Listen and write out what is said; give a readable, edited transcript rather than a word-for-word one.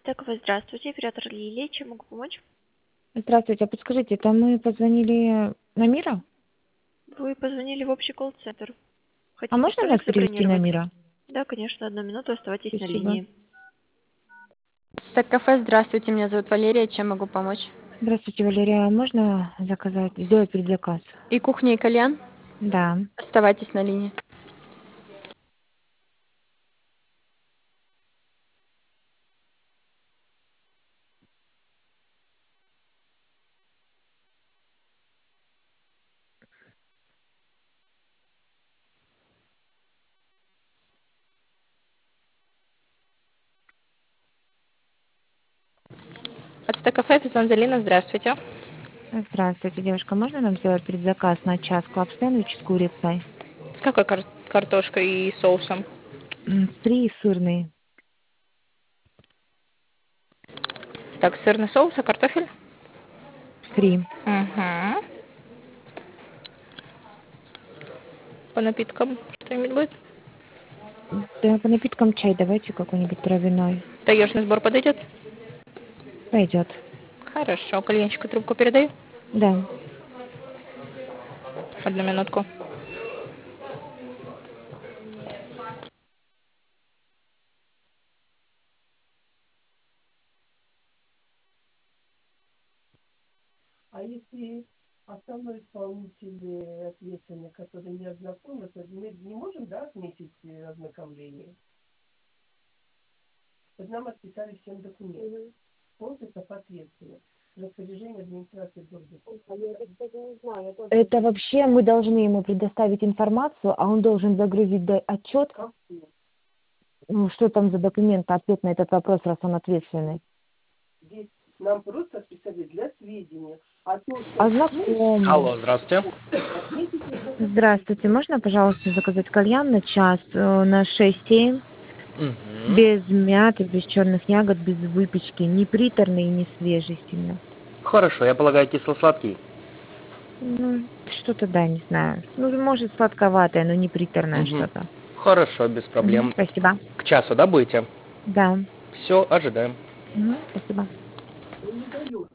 Ацтекова, здравствуйте, оператор Лилия, чем могу помочь? Здравствуйте, а подскажите, это мы позвонили на Мира? Вы позвонили в общий колл-центр. А Хотите можно нас столик перевести на забронировать? Мира? Да, конечно, 1 минуту, оставайтесь на Спасибо. линии. Так, кафе, здравствуйте, меня зовут Валерия, чем могу помочь? Здравствуйте, Валерия, а можно сделать предзаказ? И кухня, и кальян? Да. Оставайтесь на линии. Ацтек кафе, официант Залина, здравствуйте. Здравствуйте, девушка, можно нам сделать предзаказ на час клаб-сэндвич с курицей? С какой картошкой и соусом? Фри сырный. Так, сырный соус, а картофель? Фри. Угу. По напиткам что-нибудь будет? Да, по напиткам чай давайте какой-нибудь травяной. Таежный сбор подойдет? Пойдет. Хорошо, кальянчику трубку передаю. Да. 1 минутку. А если основной исполнитель ответственный, который не ознакомлен, то мы не можем, да, отметить ознакомление? Вот нам отписали всем документы. Полностью ответственность. Распоряжение администрации города. Это вообще мы должны ему предоставить информацию, а он должен загрузить отчет. Ну, что там за документ, ответ на этот вопрос, раз он ответственный. Здесь нам просто отписали для сведения. А то, что... А знакомый. Алло, здравствуйте. Здравствуйте, можно, пожалуйста, заказать кальян на час на 6-7, Мгм. без мяты, без черных ягод, без выпечки, не приторный и не свежий сильно. Хорошо, я полагаю, кисло-сладкий. Ну, что-то, да, не знаю. Ну, может, сладковатое, но не приторное Мгм. что-то. Хорошо, без проблем. Спасибо. К часу, да, будете? Да. Все, ожидаем. Спасибо. Он не дает.